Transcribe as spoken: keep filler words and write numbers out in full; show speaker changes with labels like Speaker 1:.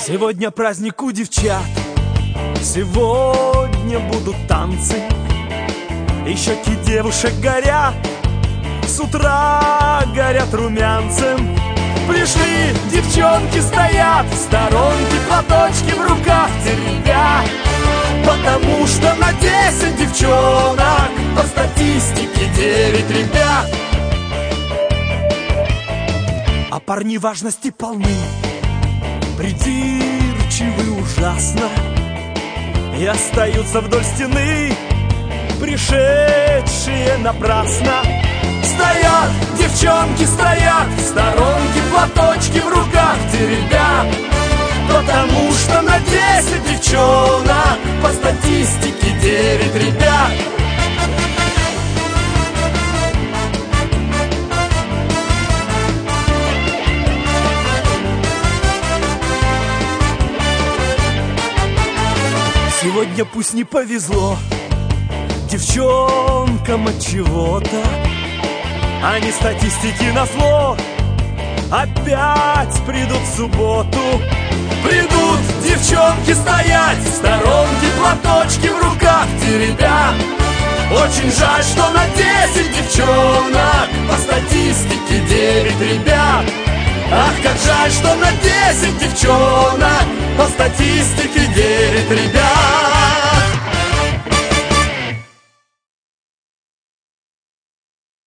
Speaker 1: Сегодня праздник у девчат, сегодня будут танцы, и щеки девушек горят, с утра горят румянцем. Пришли, девчонки стоят, в сторонке платочки в руках теребя, потому что на десять девчонок по статистике девять ребят. А парни важности полны, придирчивы ужасно, и остаются вдоль стены, пришедшие напрасно. Стоят, девчонки стоят, в сторонке платочки в руках теребя, потому что на десять девчонок по статистике девять ребят. Сегодня пусть не повезло девчонкам от чего-то, они статистики назло опять придут в субботу. Придут девчонки стоять, в сторонке платочки в руках теребя. Очень жаль, что на десять девчонок по статистике девять ребят. Ах, как жаль, что на десять девчонок по статистике девять ребят.